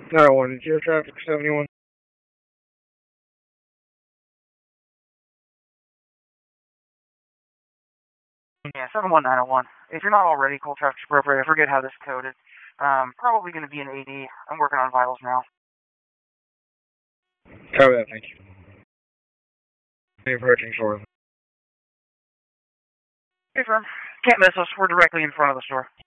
901, is your traffic 71? Yeah, 71901. If you're not already cold traffic appropriate, I forget how this is coded. Probably going to be an 80. I'm working on vitals now. Copy that, thank you. Approaching shortly. Hey, firm. Can't miss us. We're directly in front of the store.